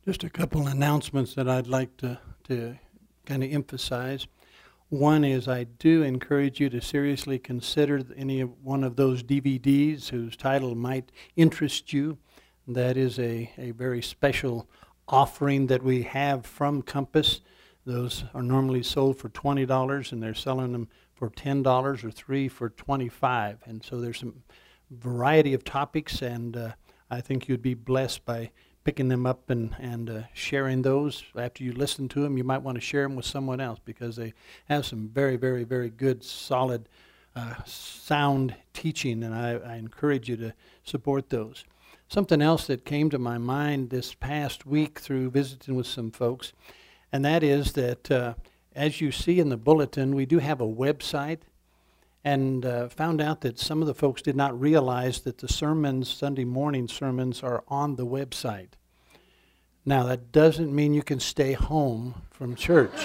Just a couple announcements that I'd like to kind of emphasize. One is I do encourage you to seriously consider one of those DVDs whose title might interest you. That is a very special offering that we have from Compass. Those are normally sold for $20, and they're selling them for $10 or 3 for $25. And so there's some variety of topics, and I think you'd be blessed by picking them up and sharing those. After you listen to them, you might want to share them with someone else because they have some very, very, very good, solid, sound teaching, and I encourage you to support those. Something else that came to my mind this past week through visiting with some folks, and that is that as you see in the bulletin, we do have a website, and found out that some of the folks did not realize that the sermons, Sunday morning sermons, are on the website. Now, that doesn't mean you can stay home from church.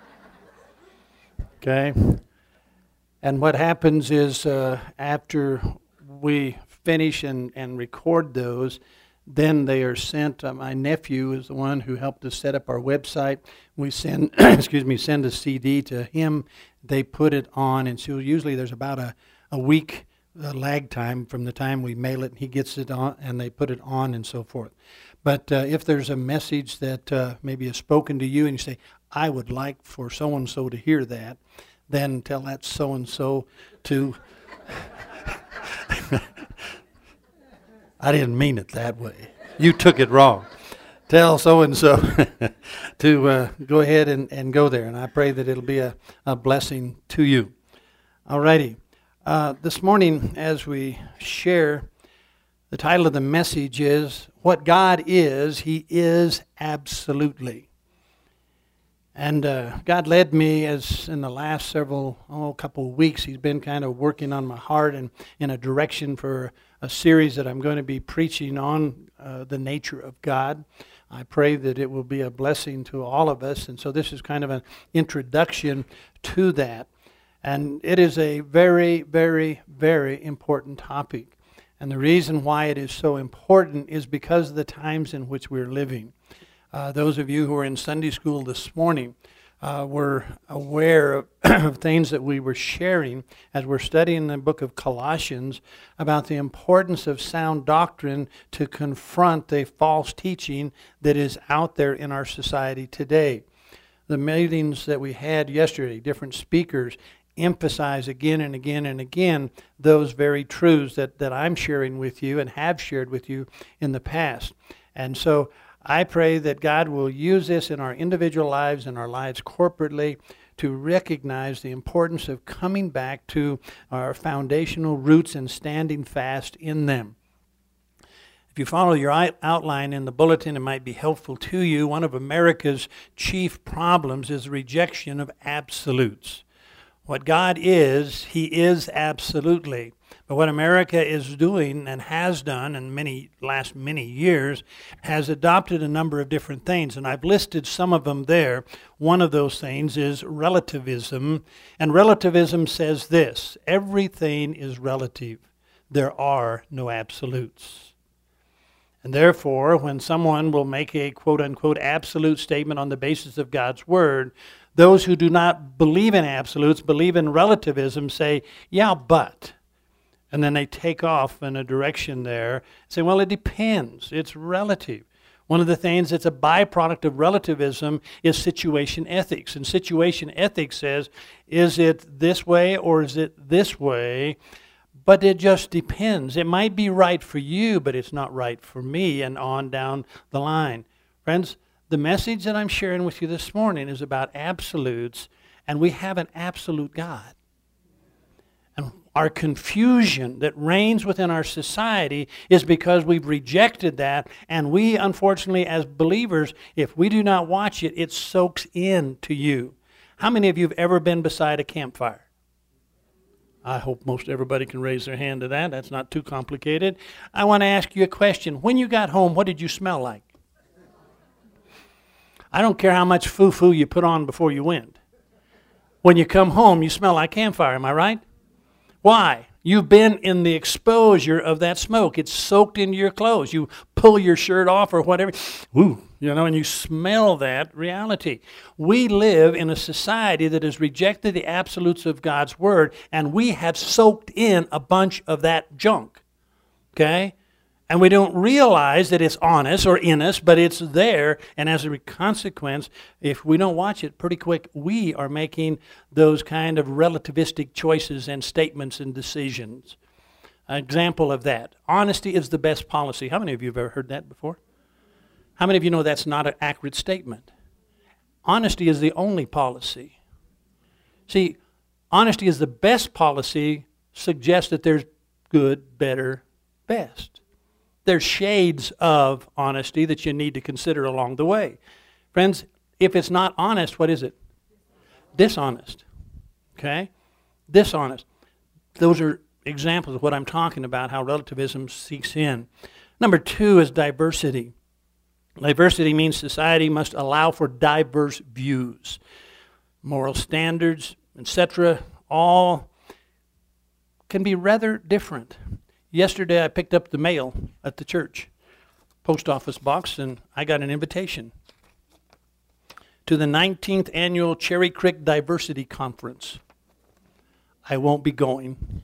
Okay? And what happens is after we finish and record those, then they are sent. My nephew is the one who helped us set up our website. We send, send a CD to him. They put it on, and so usually there's about a week lag time from the time we mail it, and he gets it on, and they put it on, and so forth. But if there's a message that maybe is spoken to you, and you say, I would like for so-and-so to hear that, then tell that so-and-so to... I didn't mean it that way. You took it wrong. Tell so-and-so to go ahead and go there, and I pray that it'll be a blessing to you. All righty. This morning, as we share, the title of the message is, What God Is, He Is Absolutely. And God led me, as in the last couple of weeks, He's been kind of working on my heart and in a direction for a series that I'm going to be preaching on the nature of God. I pray that it will be a blessing to all of us, and so this is kind of an introduction to that. And it is a very, very, very important topic. And the reason why it is so important is because of the times in which we're living. Those of you who were in Sunday school this morning were aware of things that we were sharing as we're studying the book of Colossians about the importance of sound doctrine to confront the false teaching that is out there in our society today. The meetings that we had yesterday, different speakers emphasize again and again and again those very truths that I'm sharing with you and have shared with you in the past. And so I pray that God will use this in our individual lives and our lives corporately to recognize the importance of coming back to our foundational roots and standing fast in them. If you follow your outline in the bulletin, it might be helpful to you. One of America's chief problems is the rejection of absolutes. What God is, He is absolutely. But what America is doing and has done in last many years has adopted a number of different things, and I've listed some of them there. One of those things is relativism, and relativism says this: everything is relative. There are no absolutes. And therefore, when someone will make a quote-unquote absolute statement on the basis of God's Word, those who do not believe in absolutes, believe in relativism, say, yeah, but. And then they take off in a direction there, say, well, it depends. It's relative. One of the things that's a byproduct of relativism is situation ethics. And situation ethics says, is it this way or is it this way? But it just depends. It might be right for you, but it's not right for me, and on down the line. Friends, the message that I'm sharing with you this morning is about absolutes, and we have an absolute God. And our confusion that reigns within our society is because we've rejected that, and we, unfortunately, as believers, if we do not watch it, it soaks into you. How many of you have ever been beside a campfire? I hope most everybody can raise their hand to that. That's not too complicated. I want to ask you a question. When you got home, what did you smell like? I don't care how much foo-foo you put on before you went. When you come home, you smell like campfire, am I right? Why? You've been in the exposure of that smoke. It's soaked into your clothes. You pull your shirt off or whatever, and you smell that reality. We live in a society that has rejected the absolutes of God's Word, and we have soaked in a bunch of that junk, okay? And we don't realize that it's on us or in us, but it's there. And as a consequence, if we don't watch it pretty quick, we are making those kind of relativistic choices and statements and decisions. An example of that. Honesty is the best policy. How many of you have ever heard that before? How many of you know that's not an accurate statement? Honesty is the only policy. See, honesty is the best policy, suggests that there's good, better, best. There's shades of honesty that you need to consider along the way. Friends, if it's not honest, what is it? Dishonest. Okay? Dishonest. Those are examples of what I'm talking about, how relativism seeks in. Number 2 is diversity. Diversity means society must allow for diverse views. Moral standards, etc., all can be rather different. Yesterday I picked up the mail at the church post office box, and I got an invitation to the 19th Annual Cherry Creek Diversity Conference. I won't be going.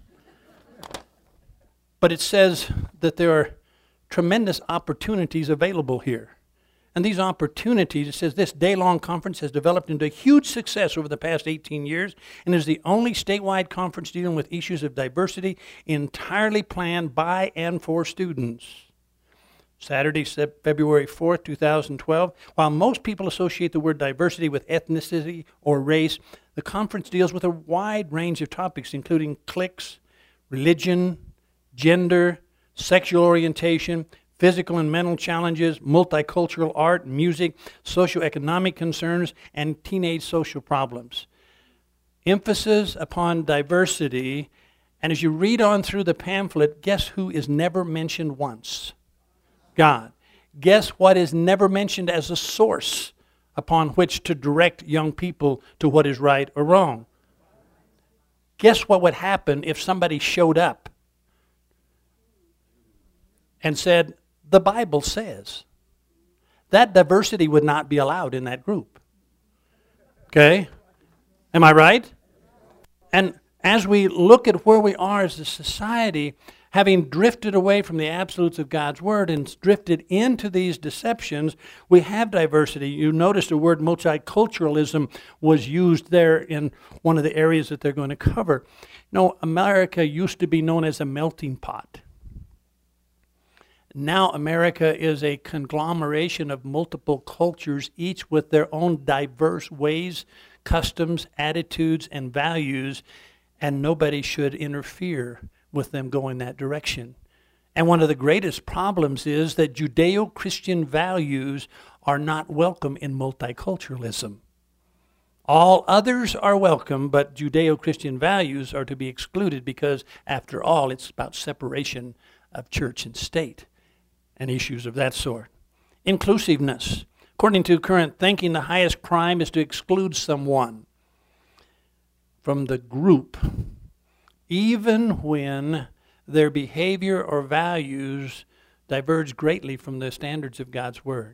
But it says that there are tremendous opportunities available here. And these opportunities, it says this day-long conference has developed into a huge success over the past 18 years and is the only statewide conference dealing with issues of diversity entirely planned by and for students. Saturday, February 4th, 2012. While most people associate the word diversity with ethnicity or race, the conference deals with a wide range of topics, including cliques, religion, gender, sexual orientation, physical and mental challenges, multicultural art, music, socioeconomic concerns, and teenage social problems. Emphasis upon diversity, and as you read on through the pamphlet, guess who is never mentioned once? God. Guess what is never mentioned as a source upon which to direct young people to what is right or wrong? Guess what would happen if somebody showed up and said, the Bible says? That diversity would not be allowed in that group. Okay? Am I right? And as we look at where we are as a society, having drifted away from the absolutes of God's Word and drifted into these deceptions, we have diversity. You notice the word multiculturalism was used there in one of the areas that they're going to cover. America used to be known as a melting pot. Now America is a conglomeration of multiple cultures, each with their own diverse ways, customs, attitudes, and values, and nobody should interfere with them going that direction. And one of the greatest problems is that Judeo-Christian values are not welcome in multiculturalism. All others are welcome, but Judeo-Christian values are to be excluded because, after all, it's about separation of church and state and issues of that sort. Inclusiveness. According to current thinking, the highest crime is to exclude someone from the group, even when their behavior or values diverge greatly from the standards of God's Word.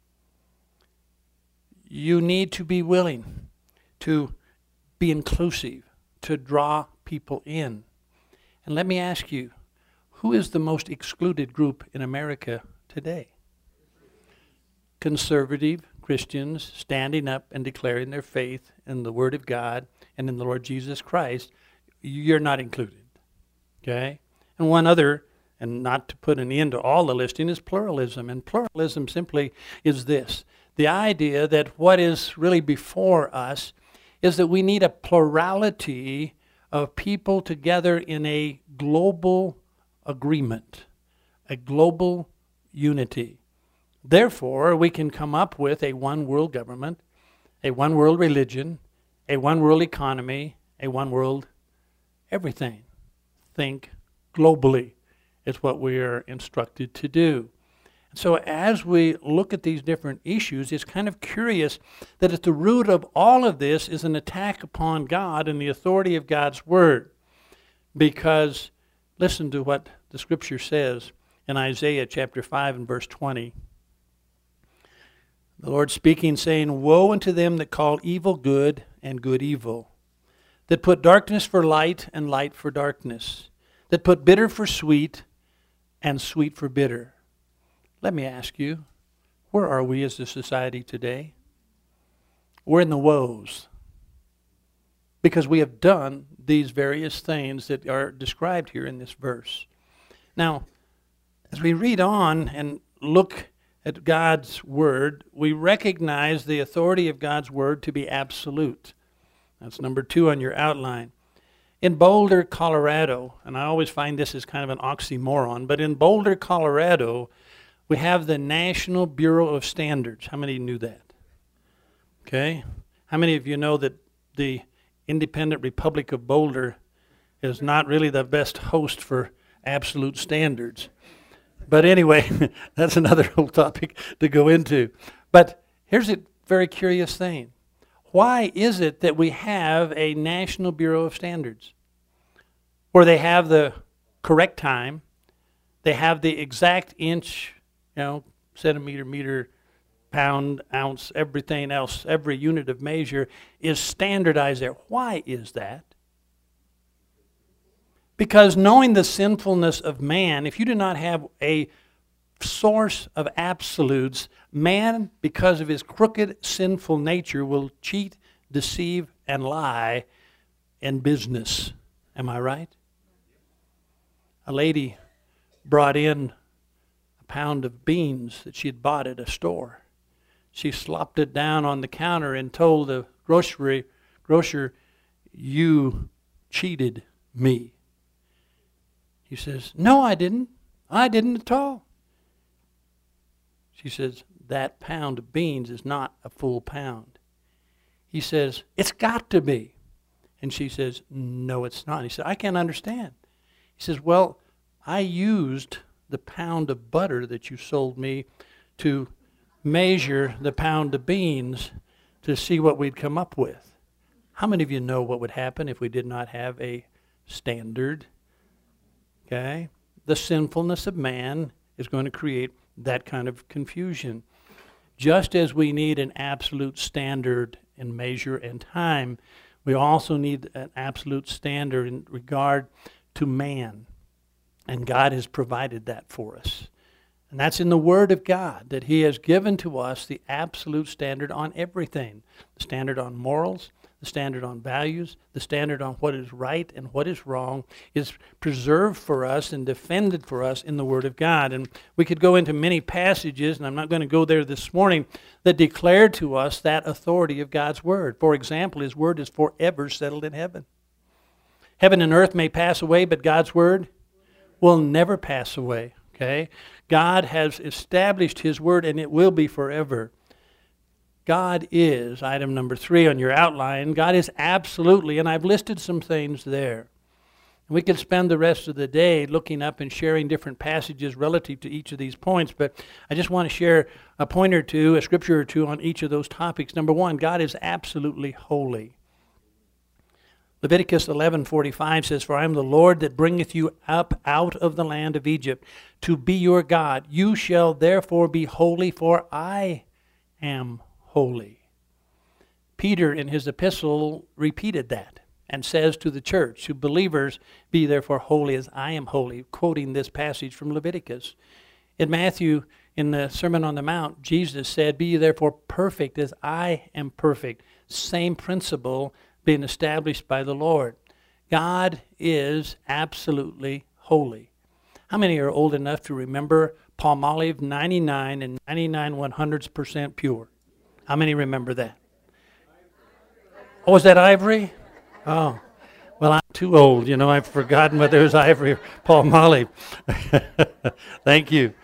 You need to be willing to be inclusive, to draw people in. And let me ask you, who is the most excluded group in America today? Conservative Christians standing up and declaring their faith in the Word of God and in the Lord Jesus Christ. You're not included. Okay? And one other, and not to put an end to all the listing, is pluralism. And pluralism simply is this: the idea that what is really before us is that we need a plurality of people together in a global agreement, a global unity. Therefore, we can come up with a one world government, a one world religion, a one world economy, a one world everything. Think globally is what we are instructed to do. So as we look at these different issues, it's kind of curious that at the root of all of this is an attack upon God and the authority of God's Word. Because Listen to what the Scripture says in Isaiah chapter 5 and verse 20. The Lord speaking, saying, Woe unto them that call evil good and good evil, that put darkness for light and light for darkness, that put bitter for sweet and sweet for bitter. Let me ask you, where are we as a society today? We're in the woes, because we have done these various things that are described here in this verse. Now, as we read on and look at God's Word, we recognize the authority of God's Word to be absolute. That's number 2 on your outline. In Boulder, Colorado, and I always find this is kind of an oxymoron, but in Boulder, Colorado, we have the National Bureau of Standards. How many knew that? Okay. How many of you know that the Independent Republic of Boulder is not really the best host for absolute standards? But anyway, that's another whole topic to go into. But here's a very curious thing. Why is it that we have a National Bureau of Standards where they have the correct time, they have the exact inch, centimeter, meter, pound, ounce, everything else, every unit of measure is standardized there? Why is that? Because knowing the sinfulness of man, if you do not have a source of absolutes, man, because of his crooked, sinful nature, will cheat, deceive, and lie in business. Am I right? A lady brought in a pound of beans that she had bought at a store. She slopped it down on the counter and told the grocer, "You cheated me." He says, "No, I didn't. I didn't at all." She says, "That pound of beans is not a full pound." He says, "It's got to be." And she says, "No, it's not." He said, "I can't understand." He says, "Well, I used the pound of butter that you sold me to measure the pound of beans to see what we'd come up with." How many of you know what would happen if we did not have a standard? Okay? The sinfulness of man is going to create that kind of confusion. Just as we need an absolute standard in measure and time, we also need an absolute standard in regard to man. And God has provided that for us. And that's in the Word of God, that He has given to us the absolute standard on everything. The standard on morals, the standard on values, the standard on what is right and what is wrong is preserved for us and defended for us in the Word of God. And we could go into many passages, and I'm not going to go there this morning, that declare to us that authority of God's Word. For example, His Word is forever settled in heaven. Heaven and earth may pass away, but God's Word will never pass away. Okay? God has established His Word, and it will be forever. God is, item number 3 on your outline, God is absolutely, and I've listed some things there. And we could spend the rest of the day looking up and sharing different passages relative to each of these points, but I just want to share a point or two, a scripture or two on each of those topics. Number 1, God is absolutely holy. Leviticus 11:45 says, "For I am the Lord that bringeth you up out of the land of Egypt, to be your God. You shall therefore be holy, for I am holy." Peter in his epistle repeated that and says to the church, to believers, "Be therefore holy as I am holy," quoting this passage from Leviticus. In Matthew, in the Sermon on the Mount, Jesus said, "Be ye therefore perfect as I am perfect." Same principle being established by the Lord. God is absolutely holy. How many are old enough to remember Palmolive 99 and 99 100% pure? How many remember that? Oh, was that Ivory? Oh, well, I'm too old. I've forgotten whether it was Ivory or Palmolive. Thank you.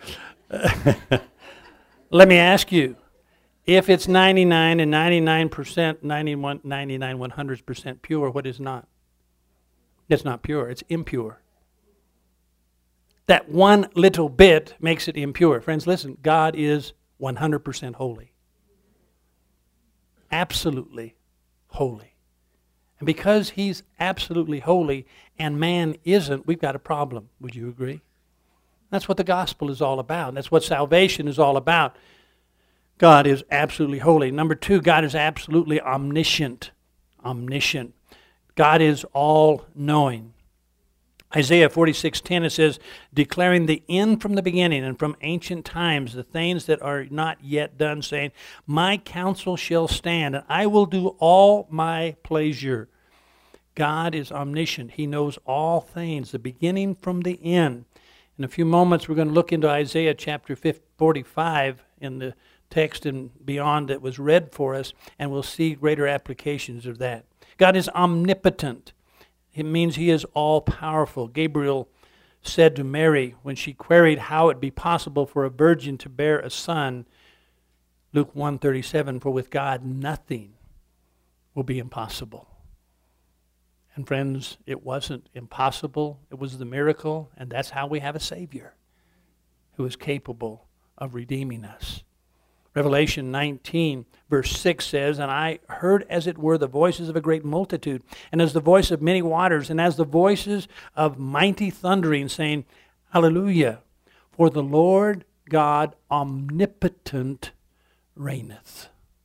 Let me ask you, if it's 99 and 99%, 99 100% pure, what is not? It's not pure. It's impure. That one little bit makes it impure. Friends, listen, God is 100% holy. Absolutely holy. And because he's absolutely holy and man isn't, we've got a problem. Would you agree? That's what the gospel is all about. That's what salvation is all about. God is absolutely holy. Number two, God is absolutely omniscient. Omniscient. God is all-knowing. Isaiah 46:10, it says, declaring the end from the beginning and from ancient times, the things that are not yet done, saying, my counsel shall stand, and I will do all my pleasure. God is omniscient. He knows all things, the beginning from the end. In a few moments, we're going to look into Isaiah chapter 45 in the text and beyond that was read for us, and we'll see greater applications of that. God is omnipotent. It means he is all-powerful. Gabriel said to Mary when she queried how it be possible for a virgin to bear a son, Luke 1:37, for with God nothing will be impossible. And friends, it wasn't impossible. It was the miracle, and that's how we have a Savior who is capable of redeeming us. Revelation 19, verse 6 says, and I heard as it were the voices of a great multitude, and as the voice of many waters, and as the voices of mighty thundering, saying, Hallelujah, for the Lord God omnipotent reigneth.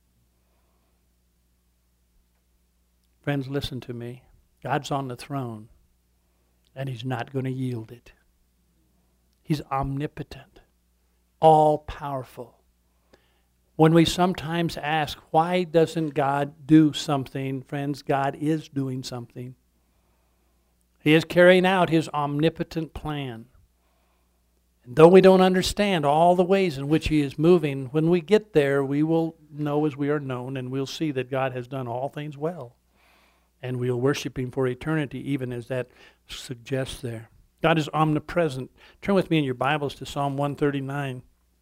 Friends, listen to me. God's on the throne, and he's not going to yield it. He's omnipotent, all-powerful. When we sometimes ask, why doesn't God do something? Friends, God is doing something. He is carrying out his omnipotent plan. And though we don't understand all the ways in which he is moving, when we get there, we will know as we are known, and we'll see that God has done all things well. And we'll worship him for eternity, even as that suggests there. God is omnipresent. Turn with me in your Bibles to Psalm 139.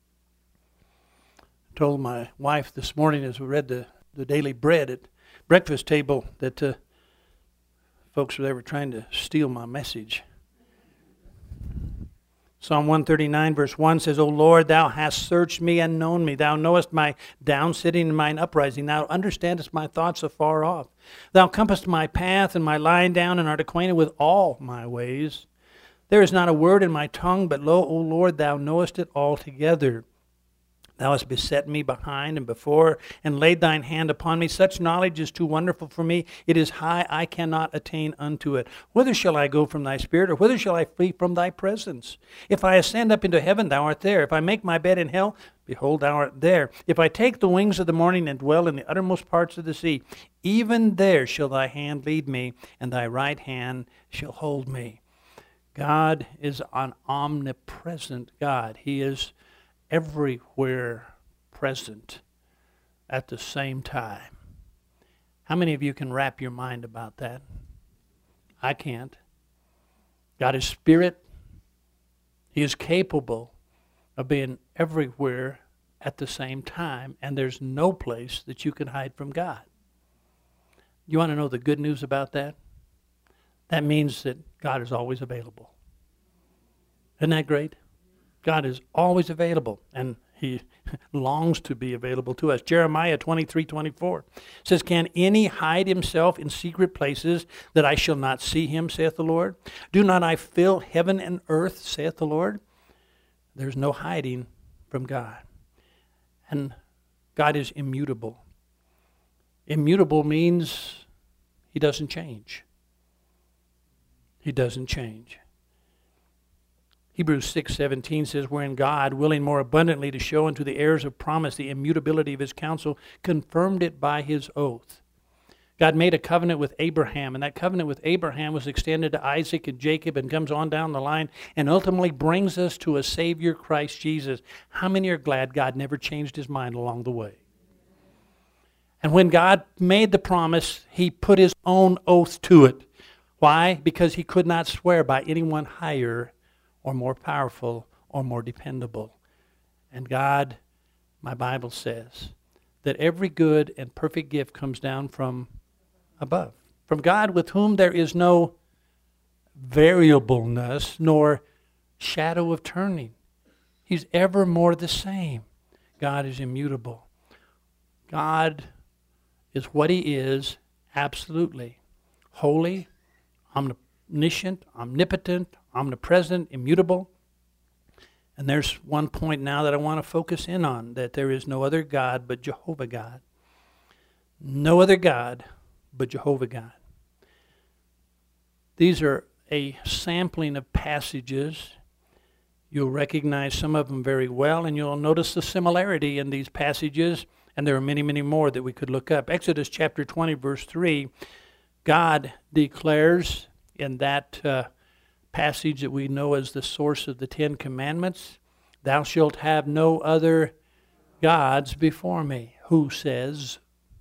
Told my wife this morning as we read the daily bread at breakfast table that folks were trying to steal my message. Psalm 139 verse 1 says, O Lord, thou hast searched me and known me. Thou knowest my downsitting and mine uprising. Thou understandest my thoughts afar off. Thou compassest my path and my lying down, and art acquainted with all my ways. There is not a word in my tongue, but lo, O Lord, thou knowest it altogether. Thou hast beset me behind and before, and laid thine hand upon me. Such knowledge is too wonderful for me. It is high, I cannot attain unto it. Whither shall I go from thy spirit, or whither shall I flee from thy presence? If I ascend up into heaven, thou art there. If I make my bed in hell, behold, thou art there. If I take the wings of the morning and dwell in the uttermost parts of the sea, even there shall thy hand lead me, and thy right hand shall hold me. God is an omnipresent God. He is everywhere present at the same time. How many of you can wrap your mind about that? I can't. God is spirit. He is capable of being everywhere at the same time, and there's no place that you can hide from God. You want to know the good news about that? That means that God is always available. Isn't that great? God is always available, and he longs to be available to us. Jeremiah 23:24 says, Can any hide himself in secret places that I shall not see him, saith the Lord? Do not I fill heaven and earth, saith the Lord? There's no hiding from God. And God is immutable. Immutable means he doesn't change. He doesn't change. Hebrews 6:17 says, Wherein God, willing more abundantly to show unto the heirs of promise the immutability of his counsel, confirmed it by his oath. God made a covenant with Abraham, and that covenant with Abraham was extended to Isaac and Jacob and comes on down the line and ultimately brings us to a Savior, Christ Jesus. How many are glad God never changed his mind along the way? And when God made the promise, he put his own oath to it. Why? Because he could not swear by anyone higher or more powerful, or more dependable. And God, my Bible says, that every good and perfect gift comes down from above. From God, with whom there is no variableness, nor shadow of turning. He's evermore the same. God is immutable. God is what he is, absolutely. holy, omniscient, omnipotent, omnipresent, immutable. And there's one point now that I want to focus in on, that there is no other God but Jehovah God. No other God but Jehovah God. These are a sampling of passages. You'll recognize some of them very well, and you'll notice the similarity in these passages, and there are many, many more that we could look up. Exodus chapter 20, verse 3, God declares in that passage that we know as the source of the Ten Commandments, "Thou shalt have no other gods before me." Who says?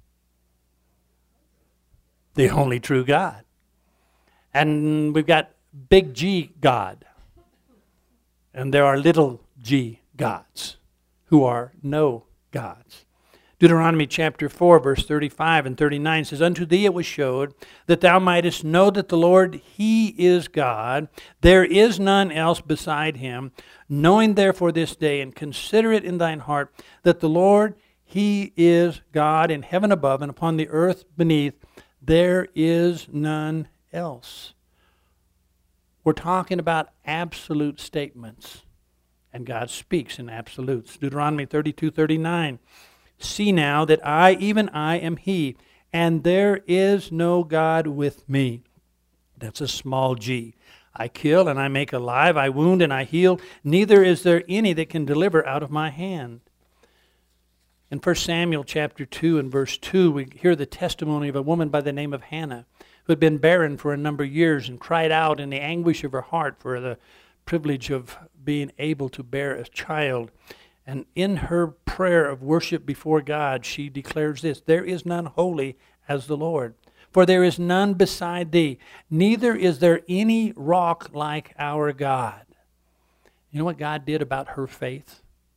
The only true God. And we've got big G God. And there are little g gods who are no gods. Deuteronomy chapter 4, verse 35 and 39 says, "Unto thee it was showed that thou mightest know that the Lord, He is God. There is none else beside Him. Knowing therefore this day, and consider it in thine heart, that the Lord, He is God in heaven above and upon the earth beneath. There is none else." We're talking about absolute statements, and God speaks in absolutes. Deuteronomy 32:39, "See now that I, even I, am He, and there is no God with me." That's a small g. "I kill and I make alive, I wound and I heal. Neither is there any that can deliver out of my hand." In 1 Samuel chapter 2 and verse 2, we hear the testimony of a woman by the name of Hannah, who had been barren for a number of years and cried out in the anguish of her heart for the privilege of being able to bear a child. And in her prayer of worship before God, she declares this, "There is none holy as the Lord, for there is none beside thee, neither is there any rock like our God." You know what God did about her faith?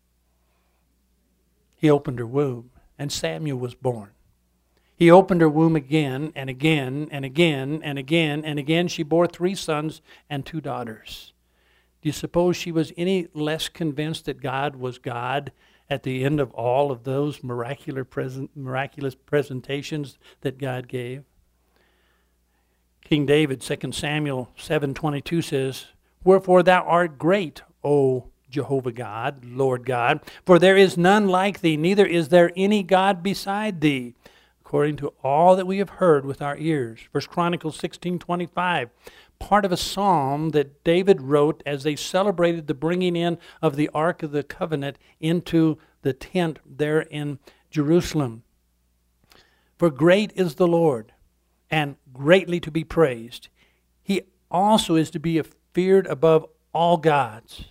He opened her womb, and Samuel was born. He opened her womb again and again and again and again and again. She bore 3 sons and 2 daughters. Do you suppose she was any less convinced that God was God at the end of all of those miraculous presentations that God gave? King David, 2 Samuel 7:22 says, "Wherefore thou art great, O Jehovah God, Lord God, for there is none like thee, neither is there any God beside thee, according to all that we have heard with our ears." 1 Chronicles 16:25, part of a psalm that David wrote as they celebrated the bringing in of the Ark of the Covenant into the tent there in Jerusalem. "For great is the Lord, and greatly to be praised. He also is to be feared above all gods."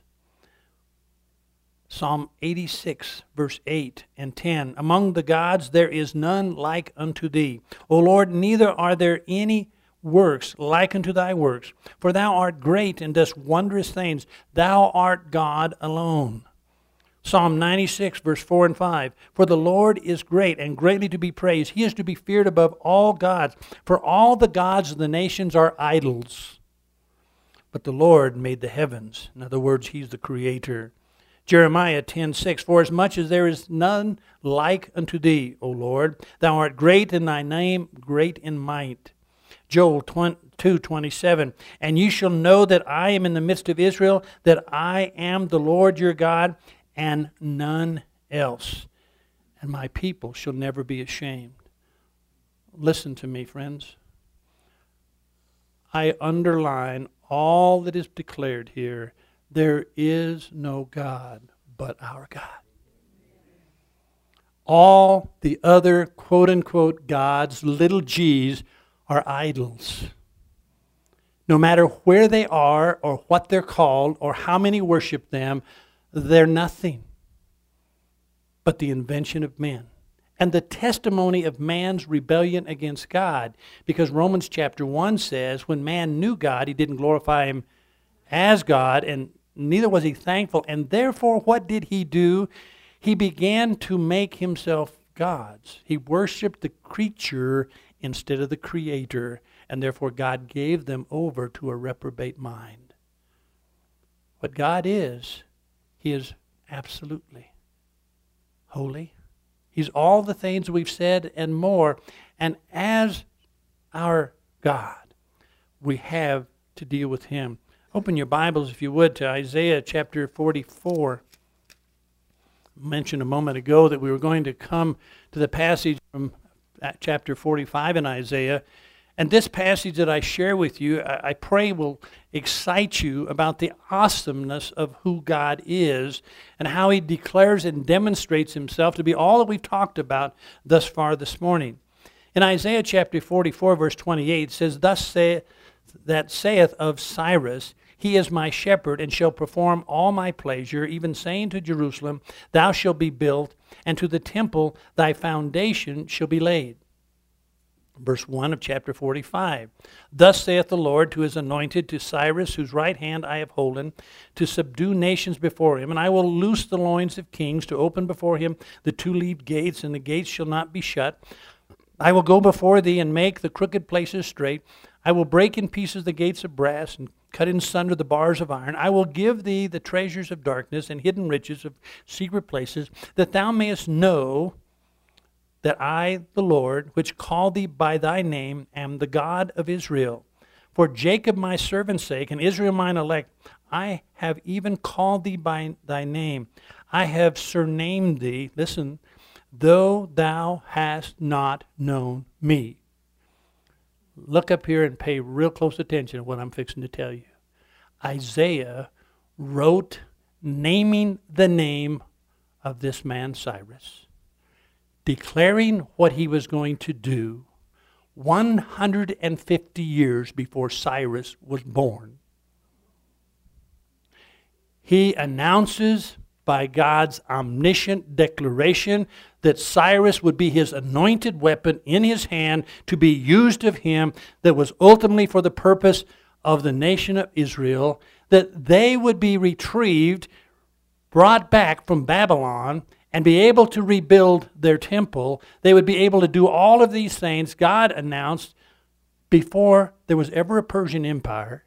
Psalm 86, verse 8 and 10, "Among the gods there is none like unto thee. O Lord, neither are there any works like unto thy works. For thou art great and doest wondrous things. Thou art God alone." Psalm 96, verse 4 and 5, "For the Lord is great and greatly to be praised. He is to be feared above all gods. For all the gods of the nations are idols. But the Lord made the heavens." In other words, He's the creator. Jeremiah 10:6, "For as much as there is none like unto thee, O Lord, thou art great in thy name, great in might." Joel 2:27, "And ye shall know that I am in the midst of Israel, that I am the Lord your God, and none else. And my people shall never be ashamed." Listen to me, friends. I underline all that is declared here. There is no God but our God. All the other quote-unquote gods, little g's, are idols. No matter where they are or what they're called or how many worship them, they're nothing but the invention of men and the testimony of man's rebellion against God. Because Romans chapter 1 says when man knew God, he didn't glorify Him as God, and neither was he thankful. And therefore, what did he do? He began to make himself gods. He worshiped the creature instead of the Creator, and therefore God gave them over to a reprobate mind. What God is, He is absolutely holy. He's all the things we've said and more. And as our God. We have to deal with him. Open your Bibles, if you would, to Isaiah chapter 44. I mentioned a moment ago that we were going to come to the passage from chapter 45 in Isaiah. And this passage that I share with you, I pray will excite you about the awesomeness of who God is and how he declares and demonstrates himself to be all that we've talked about thus far this morning. In Isaiah chapter 44, verse 28, it says, "Thus saith of Cyrus, he is my shepherd, and shall perform all my pleasure, even saying to Jerusalem, thou shalt be built, and to the temple thy foundation shall be laid." Verse 1 of chapter 45. "Thus saith the Lord to his anointed, to Cyrus, whose right hand I have holden, to subdue nations before him. And I will loose the loins of kings, to open before him the two-leaved gates, and the gates shall not be shut. I will go before thee, and make the crooked places straight. I will break in pieces the gates of brass, and cut in sunder the bars of iron. I will give thee the treasures of darkness, and hidden riches of secret places, that thou mayest know that I, the Lord, which called thee by thy name, am the God of Israel. For Jacob my servant's sake, and Israel mine elect, I have even called thee by thy name. I have surnamed thee," listen, "though thou hast not known me." Look up here and pay real close attention to what I'm fixing to tell you. Isaiah wrote naming the name of this man Cyrus, declaring what he was going to do 150 years before Cyrus was born. He announces by God's omniscient declaration that Cyrus would be his anointed weapon in his hand to be used of him, that was ultimately for the purpose of the nation of Israel, that they would be retrieved, brought back from Babylon, and be able to rebuild their temple. They would be able to do all of these things God announced before there was ever a Persian Empire,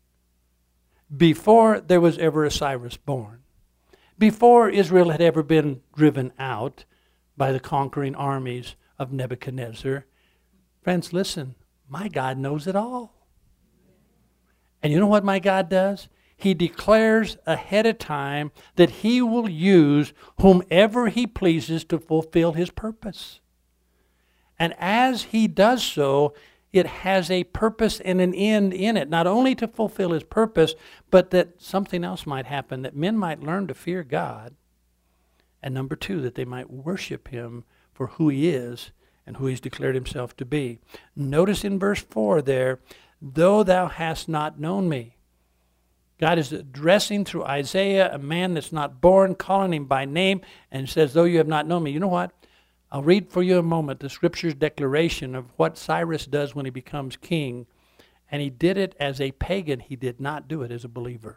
before there was ever a Cyrus born, before Israel had ever been driven out by the conquering armies of Nebuchadnezzar. Friends, listen, my God knows it all. And you know what my God does? He declares ahead of time that he will use whomever he pleases to fulfill his purpose. And as he does so, it has a purpose and an end in it, not only to fulfill his purpose, but that something else might happen, that men might learn to fear God. And number two, that they might worship him for who he is and who he's declared himself to be. Notice in verse 4 there, "Though thou hast not known me." God is addressing through Isaiah a man that's not born, calling him by name, and says, "Though you have not known me." You know what? I'll read for you a moment the scripture's declaration of what Cyrus does when he becomes king. And he did it as a pagan. He did not do it as a believer.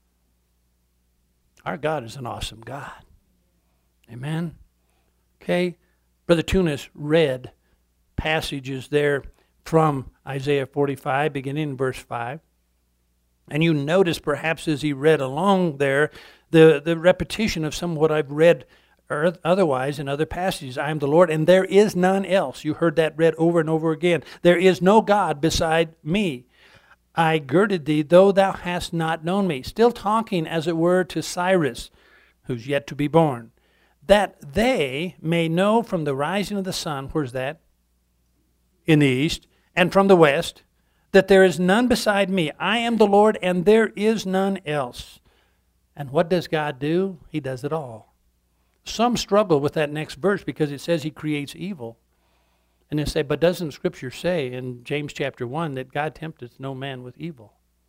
Our God is an awesome God. Amen? Okay? Brother Tunis read passages there from Isaiah 45, beginning in verse 5. And you notice perhaps as he read along there, the repetition of some of what I've read or otherwise in other passages. I am the Lord, and there is none else. You heard that read over and over again. There is no God beside me. I girded thee, though thou hast not known me. Still talking, as it were, to Cyrus, who's yet to be born. That they may know from the rising of the sun, where's that? In the east, and from the west, that there is none beside me. I am the Lord, and there is none else. And what does God do? He does it all. Some struggle with that next verse because it says he creates evil. And they say, but doesn't Scripture say in James chapter 1 that God tempteth no man with evil?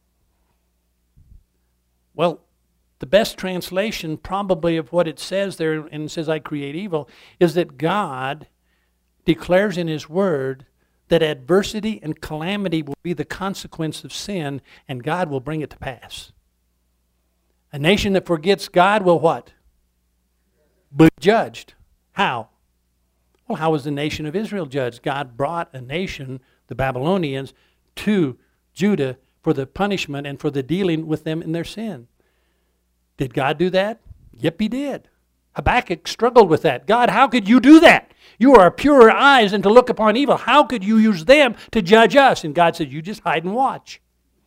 Well, the best translation probably of what it says there, and it says I create evil, is that God declares in his word that adversity and calamity will be the consequence of sin, and God will bring it to pass. A nation that forgets God will what? Be judged. How? Well, how was the nation of Israel judged? God brought a nation, the Babylonians, to Judah for the punishment and for the dealing with them in their sin. Did God do that? Yep, he did. Habakkuk struggled with that. God, how could you do that? You are purer eyes than to look upon evil. How could you use them to judge us? And God said, you just hide and watch.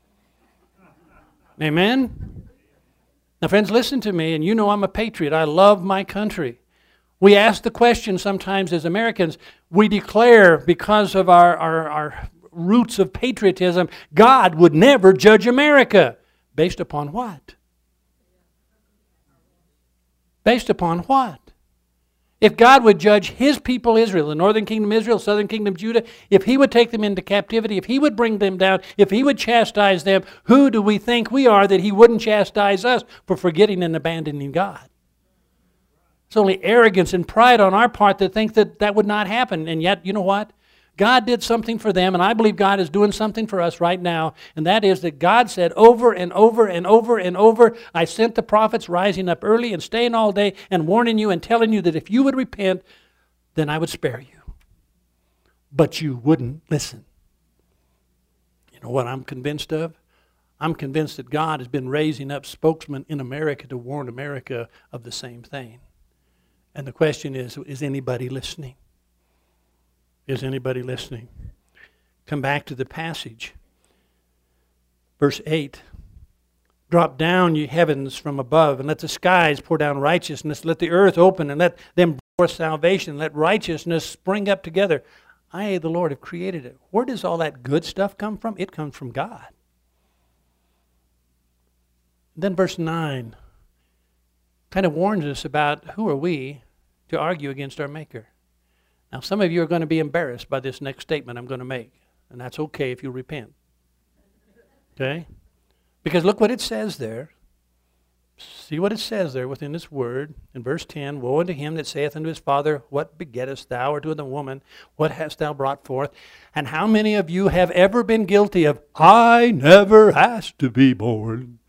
Amen? Now, friends, listen to me, and you know I'm a patriot. I love my country. We ask the question sometimes as Americans, we declare because of our roots of patriotism, God would never judge America. Based upon what? Based upon what? If God would judge His people Israel, the northern kingdom Israel, southern kingdom Judah, if He would take them into captivity, if He would bring them down, if He would chastise them, who do we think we are that He wouldn't chastise us for forgetting and abandoning God? It's only arrogance and pride on our part to think that that would not happen. And yet, you know what? God did something for them, and I believe God is doing something for us right now, and that is that God said over and over and over and over, I sent the prophets rising up early and staying all day and warning you and telling you that if you would repent, then I would spare you. But you wouldn't listen. You know what I'm convinced of? I'm convinced that God has been raising up spokesmen in America to warn America of the same thing. And the question is anybody listening? Is anybody listening? Come back to the passage. Verse 8. Drop down, ye heavens, from above, and let the skies pour down righteousness. Let the earth open, and let them bring forth salvation. Let righteousness spring up together. I, the Lord, have created it. Where does all that good stuff come from? It comes from God. Then verse 9 kind of warns us about who are we to argue against our Maker. Now, some of you are going to be embarrassed by this next statement I'm going to make, and that's okay if you repent. Okay? Because look what it says there. See what it says there within this word. In verse 10, woe unto him that saith unto his father, what begettest thou? Or to the woman, what hast thou brought forth? And how many of you have ever been guilty of, I never asked to be born?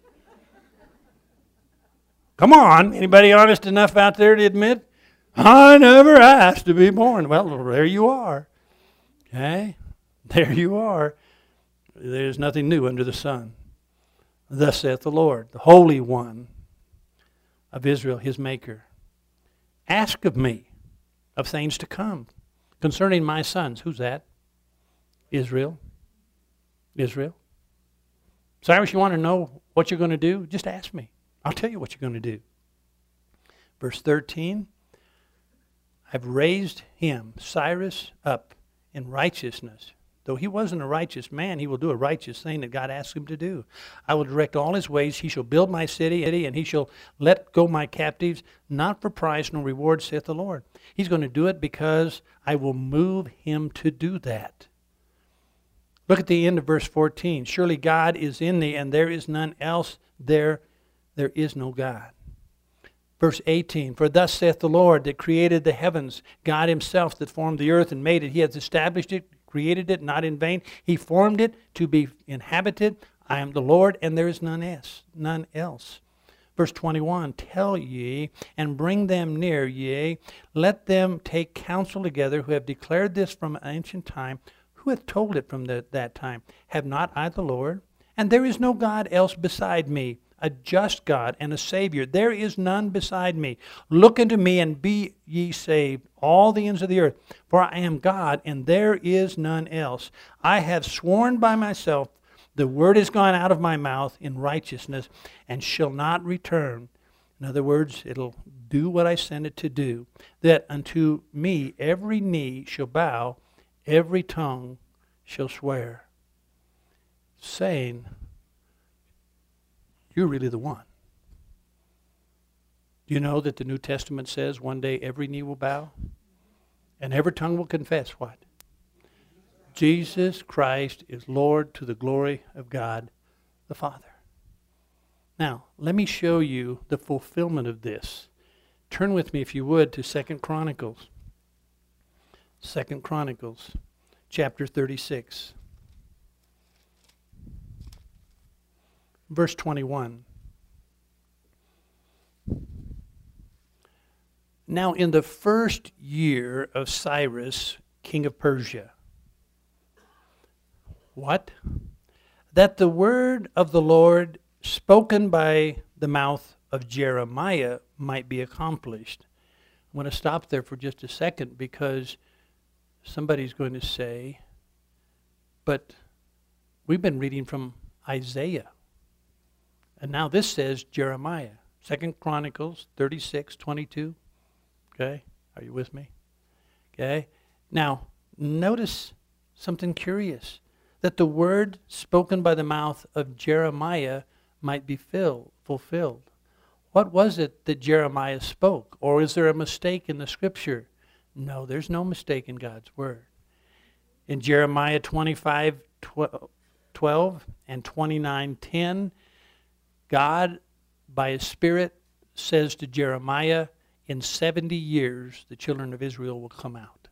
Come on, anybody honest enough out there to admit, I never asked to be born? Well, there you are. Okay? There you are. There's nothing new under the sun. Thus saith the Lord, the Holy One of Israel, His Maker. Ask of me of things to come concerning my sons. Who's that? Israel. Israel. Cyrus, you want to know what you're going to do? Just ask me. I'll tell you what you're going to do. Verse 13, I've raised him, Cyrus, up in righteousness. Though he wasn't a righteous man, he will do a righteous thing that God asks him to do. I will direct all his ways. He shall build my city, and he shall let go my captives, not for price nor reward, saith the Lord. He's going to do it because I will move him to do that. Look at the end of verse 14. Surely God is in thee, and there is none else there. There is no God. Verse 18, for thus saith the Lord that created the heavens, God Himself that formed the earth and made it. He has established it, created it, not in vain. He formed it to be inhabited. I am the Lord, and there is none else. Verse 21, tell ye, and bring them near, yea, let them take counsel together, who have declared this from ancient time. Who hath told it from that time? Have not I the Lord? And there is no God else beside me, a just God and a Savior. There is none beside me. Look unto me and be ye saved, all the ends of the earth. For I am God, and there is none else. I have sworn by myself, the word is gone out of my mouth in righteousness, and shall not return. In other words, it'll do what I send it to do. That unto me every knee shall bow, every tongue shall swear. Saying, you're really the one. Do you know that the New Testament says one day every knee will bow and every tongue will confess what? Jesus Christ is Lord, to the glory of God the Father. Now, let me show you the fulfillment of this. Turn with me, if you would, to 2 Chronicles. 2 Chronicles, chapter 36. Verse 21. Now in the first year of Cyrus, king of Persia. What? That the word of the Lord spoken by the mouth of Jeremiah might be accomplished. I'm going to stop there for just a second because somebody's going to say, but we've been reading from Isaiah. And now this says Jeremiah. 2 Chronicles 36:22. Okay? Are you with me? Okay? Now, notice something curious. That the word spoken by the mouth of Jeremiah might be fulfilled. What was it that Jeremiah spoke? Or is there a mistake in the scripture? No, there's no mistake in God's word. In Jeremiah 25:12 and 29:10, God, by His Spirit, says to Jeremiah, in 70 years, the children of Israel will come out.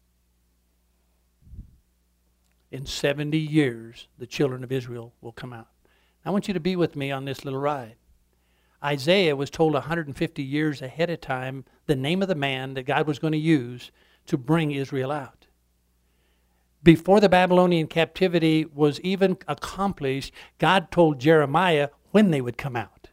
In 70 years, the children of Israel will come out. I want you to be with me on this little ride. Isaiah was told 150 years ahead of time the name of the man that God was going to use to bring Israel out. Before the Babylonian captivity was even accomplished, God told Jeremiah when they would come out.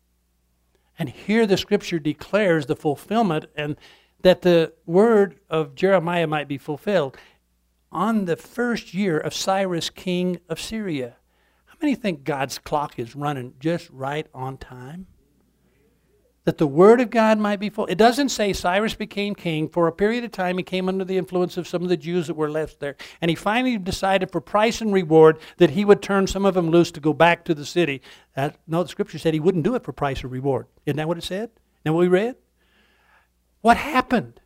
And here the scripture declares the fulfillment and that the word of Jeremiah might be fulfilled. On the first year of Cyrus, king of Syria. How many think God's clock is running just right on time? That the word of God might be full. It doesn't say Cyrus became king. For a period of time, he came under the influence of some of the Jews that were left there. And he finally decided for price and reward that he would turn some of them loose to go back to the city. No, the scripture said he wouldn't do it for price or reward. Isn't that what it said? Isn't that what we read? What happened?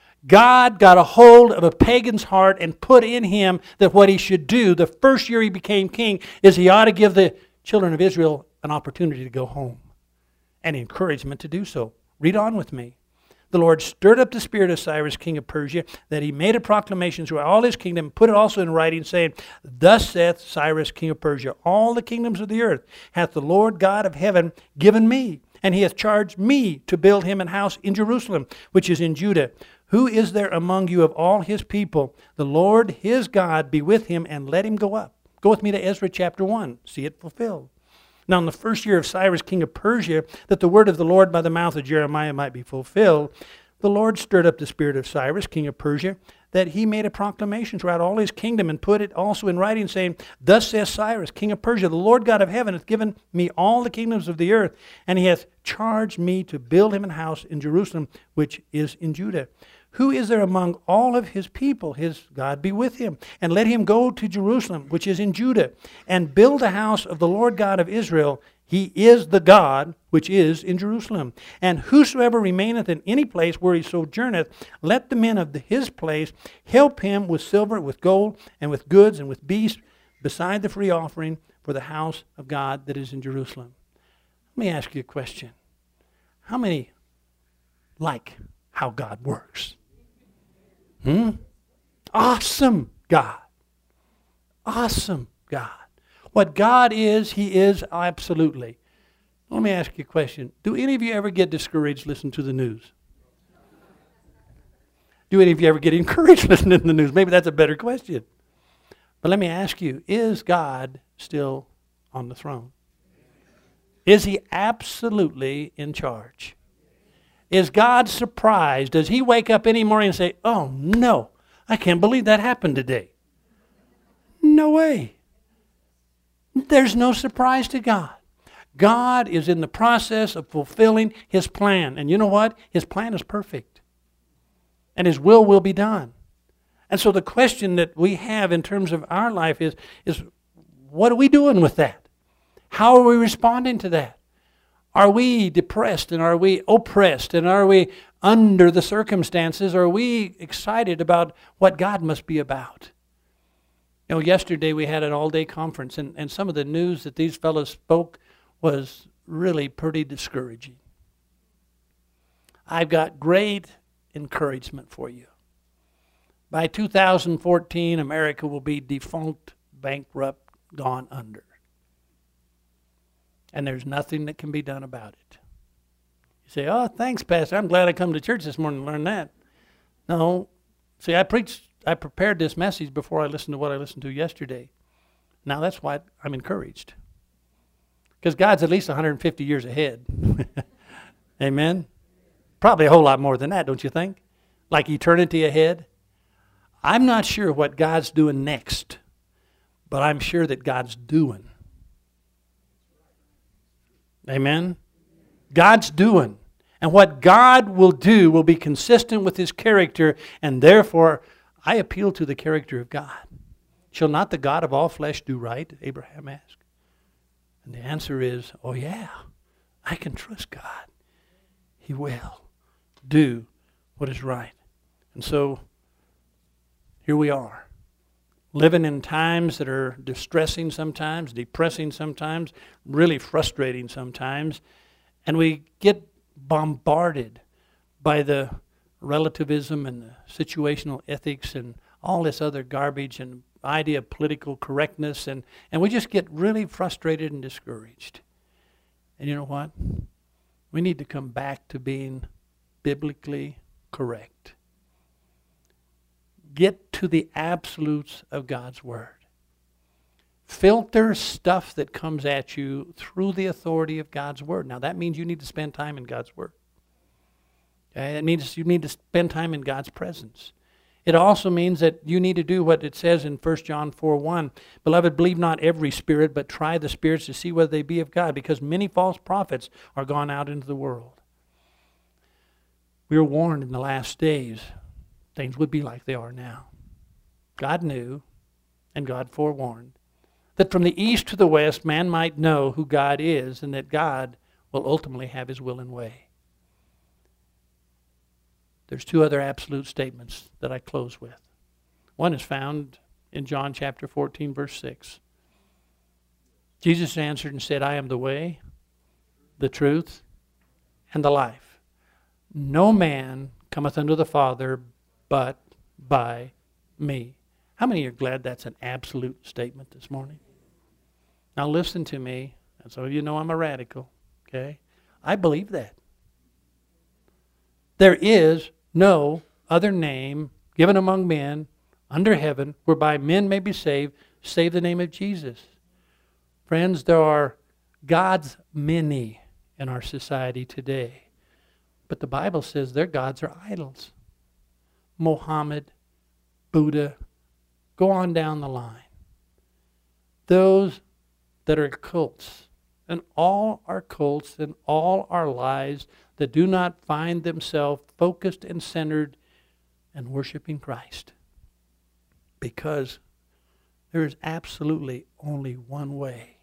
God got a hold of a pagan's heart and put in him that what he should do the first year he became king is he ought to give the children of Israel an opportunity to go home and encouragement to do so. Read on with me. The Lord stirred up the spirit of Cyrus, king of Persia, that he made a proclamation throughout all his kingdom, put it also in writing, saying, Thus saith Cyrus, king of Persia, all the kingdoms of the earth hath the Lord God of heaven given me, and he hath charged me to build him an house in Jerusalem, which is in Judah. Who is there among you of all his people? The Lord his God be with him, and let him go up. Go with me to Ezra chapter 1. See it fulfilled. Now in the first year of Cyrus, king of Persia, that the word of the Lord by the mouth of Jeremiah might be fulfilled, the Lord stirred up the spirit of Cyrus, king of Persia, that he made a proclamation throughout all his kingdom, and put it also in writing, saying, Thus saith Cyrus, king of Persia, the Lord God of heaven hath given me all the kingdoms of the earth, and he hath charged me to build him an house in Jerusalem, which is in Judah. Who is there among all of his people? His God be with him. And let him go to Jerusalem, which is in Judah, and build a house of the Lord God of Israel. He is the God which is in Jerusalem. And whosoever remaineth in any place where he sojourneth, let the men of his place help him with silver, with gold, and with goods, and with beasts, beside the free offering for the house of God that is in Jerusalem. Let me ask you a question. How many like how God works? Awesome God. Awesome God. What God is, he is absolutely. Let me ask you a question. Do any of you ever get discouraged listening to the news? Do any of you ever get encouraged listening to the news? Maybe that's a better question. But let me ask you, is God still on the throne? Is he absolutely in charge? Is God surprised? Does he wake up any morning and say, oh no, I can't believe that happened today? No way. There's no surprise to God. God is in the process of fulfilling his plan. And you know what? His plan is perfect. And his will be done. And so the question that we have in terms of our life is what are we doing with that? How are we responding to that? Are we depressed and are we oppressed and are we under the circumstances? Are we excited about what God must be about? You know, yesterday we had an all-day conference and some of the news that these fellows spoke was really pretty discouraging. I've got great encouragement for you. By 2014, America will be defunct, bankrupt, gone under. And there's nothing that can be done about it. You say, oh, thanks, Pastor. I'm glad I come to church this morning to learn that. No. See, I prepared this message before I listened to what I listened to yesterday. Now that's why I'm encouraged. Because God's at least 150 years ahead. Amen? Probably a whole lot more than that, don't you think? Like eternity ahead. I'm not sure what God's doing next, but I'm sure that God's doing. Amen? God's doing. And what God will do will be consistent with His character, and therefore I appeal to the character of God. Shall not the God of all flesh do right? Abraham asked. And the answer is, oh yeah, I can trust God. He will do what is right. And so, here we are, living in times that are distressing sometimes, depressing sometimes, really frustrating sometimes, and we get bombarded by the relativism and the situational ethics and all this other garbage and idea of political correctness, and we just get really frustrated and discouraged. And you know what? We need to come back to being biblically correct. Get to the absolutes of God's Word. Filter stuff that comes at you through the authority of God's Word. Now that means you need to spend time in God's Word. Okay? It means you need to spend time in God's presence. It also means that you need to do what it says in 1 John 4:1. Beloved, believe not every spirit, but try the spirits to see whether they be of God, because many false prophets are gone out into the world. We were warned in the last days things would be like they are now. God knew, and God forewarned, that from the east to the west man might know who God is, and that God will ultimately have His will and way. There's two other absolute statements that I close with. One is found in John chapter 14, verse 6. Jesus answered and said, I am the way, the truth, and the life. No man cometh unto the Father but by me. How many are glad that's an absolute statement this morning? Now listen to me, and some of you know I'm a radical, okay? I believe that. There is no other name given among men under heaven whereby men may be saved, save the name of Jesus. Friends, there are gods many in our society today. But the Bible says their gods are idols. Mohammed, Buddha, go on down the line. Those that are cults, and all are cults and all are lies that do not find themselves focused and centered and worshiping Christ. Because there is absolutely only one way,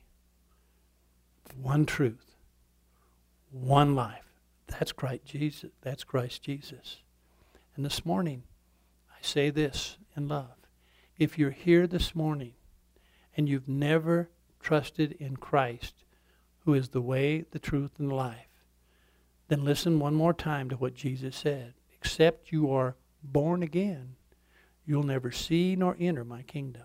one truth, one life. That's Christ Jesus. That's Christ Jesus. And this morning, I say this in love. If you're here this morning and you've never trusted in Christ, who is the way, the truth, and the life, then listen one more time to what Jesus said. Except you are born again, you'll never see nor enter my kingdom.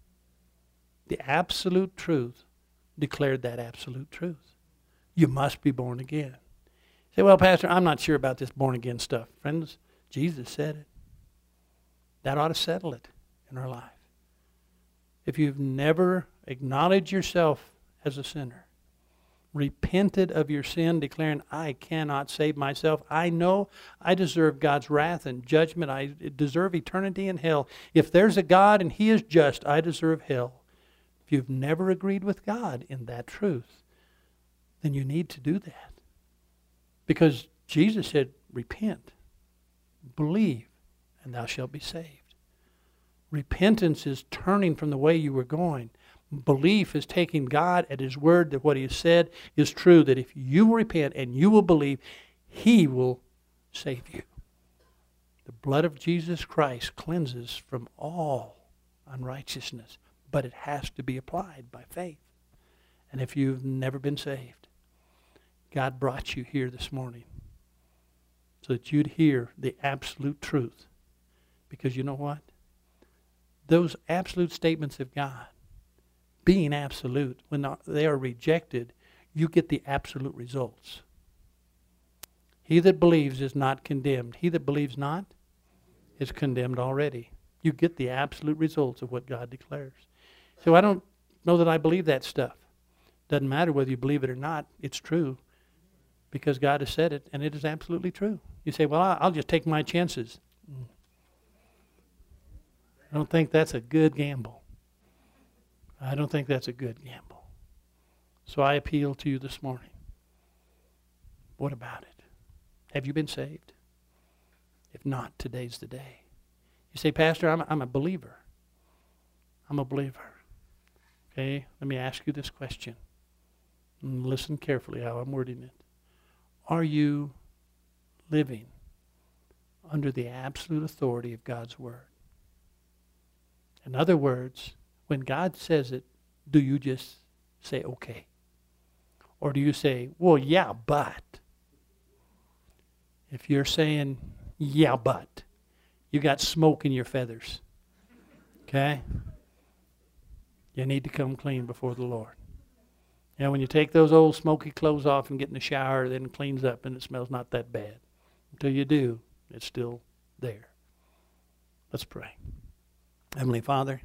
The absolute truth declared that absolute truth. You must be born again. You say, well, Pastor, I'm not sure about this born again stuff. Friends, Jesus said it. That ought to settle it in our life. If you've never acknowledged yourself as a sinner, repented of your sin, declaring, I cannot save myself. I know I deserve God's wrath and judgment. I deserve eternity in hell. If there's a God and He is just, I deserve hell. If you've never agreed with God in that truth, then you need to do that. Because Jesus said, repent, believe, and thou shalt be saved. Repentance is turning from the way you were going. Belief is taking God at His word that what He has said is true, that if you repent and you will believe, He will save you. The blood of Jesus Christ cleanses from all unrighteousness, but it has to be applied by faith. And if you've never been saved, God brought you here this morning so that you'd hear the absolute truth. Because you know what? Those absolute statements of God, being absolute, when they are rejected, you get the absolute results. He that believes is not condemned. He that believes not is condemned already. You get the absolute results of what God declares. So I don't know that I believe that stuff. Doesn't matter whether you believe it or not, it's true. because God has said it, and it is absolutely true. You say, well, I'll just take my chances. I don't think that's a good gamble. I don't think that's a good gamble. So I appeal to you this morning. What about it? Have you been saved? If not, today's the day. You say, Pastor, I'm a believer. I'm a believer. Okay, let me ask you this question. And listen carefully how I'm wording it. Are you living under the absolute authority of God's Word? In other words, when God says it, do you just say, okay? Or do you say, well, yeah, but? If you're saying, yeah, but, you got smoke in your feathers. Okay? You need to come clean before the Lord. You know, when you take those old smoky clothes off and get in the shower, then it cleans up and it smells not that bad. Until you do, it's still there. Let's pray. Heavenly Father,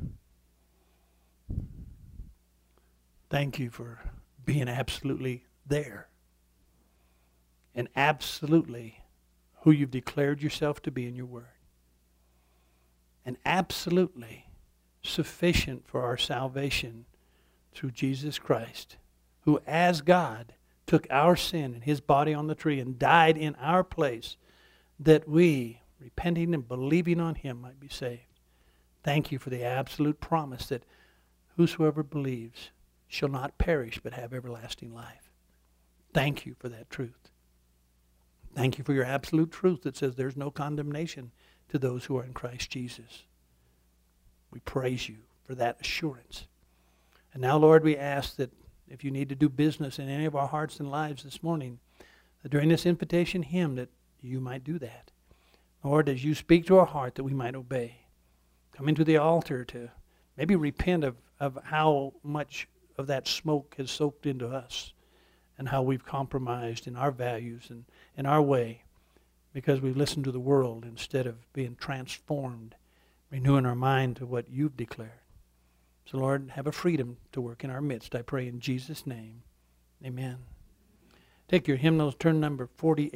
thank you for being absolutely there. And absolutely who you've declared yourself to be in your Word. And absolutely sufficient for our salvation through Jesus Christ, who as God took our sin in his body on the tree and died in our place, that we, repenting and believing on him, might be saved. Thank you for the absolute promise that whosoever believes shall not perish but have everlasting life. Thank you for that truth. Thank you for your absolute truth that says there's no condemnation to those who are in Christ Jesus. We praise you for that assurance. And now, Lord, we ask that if you need to do business in any of our hearts and lives this morning, that during this invitation hymn that you might do that. Lord, as you speak to our heart, that we might obey. Come into the altar to maybe repent of how much of that smoke has soaked into us and how we've compromised in our values and in our way because we've listened to the world instead of being transformed, renewing our mind to what you've declared. So, Lord, have a freedom to work in our midst, I pray in Jesus' name. Amen. Take your hymnals, turn number 48.